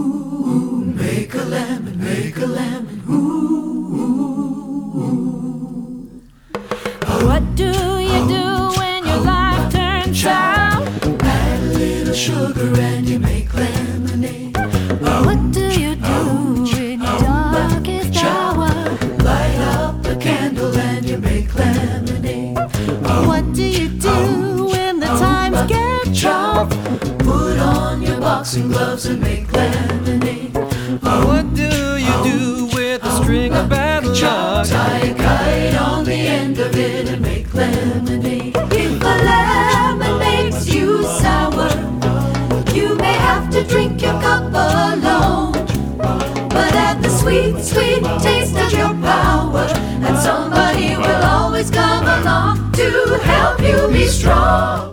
Make a lemon, make a lemon, ooh. What do you do when your life turns sour? Add a little sugar and you make lemonade. What do you do in your darkest hour? Light up a candle and you make lemonade. What do you do when the times get tough? Put on your boxing gloves and make lemonade. What do you do with a string of bad luck? Tie a kite on the end of it and make lemonade. If a lemon makes you sour, you may have to drink your cup alone. But add the sweet, sweet taste of your power, and somebody will always come along to help you be strong.